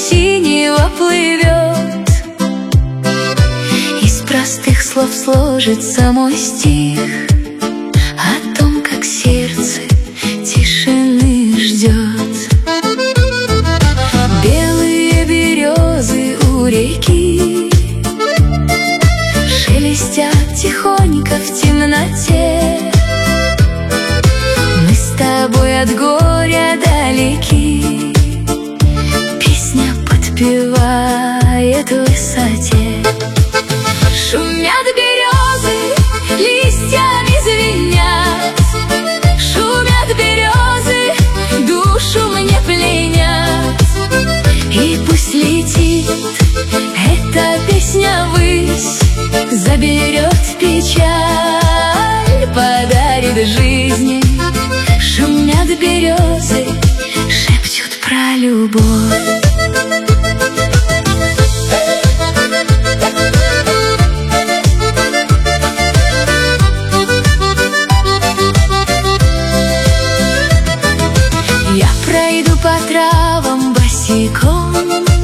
синего плывет. Из простых слов сложится мой стих о том, как сердце тишины ждет. Белые березы у реки шелестят тихонько в темноте. Мы с тобой от горя далеки, песня подпевает в высоте. Шумят березы, листьями звенят, шумят березы, душу мне пленят. И пусть летит эта песня ввысь, заберет печаль, подарит жизни. Шумят березы, шепчут про любовь. Я пройду по травам босиком,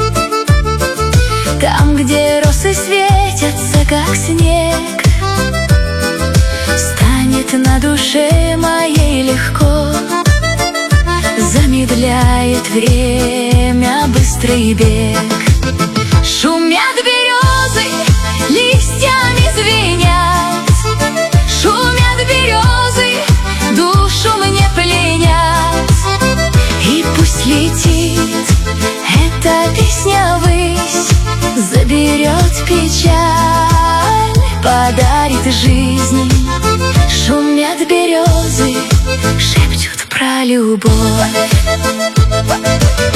там, где росы светятся, как снег. Станет на душе моей легко, замедляет время быстрый бег. Шумят березы, листьями звенят, шумят березы, душу мне пленят. И пусть летит эта песня ввысь, заберет печаль, подарит жизни. Шумят березы, шепчут про любовь.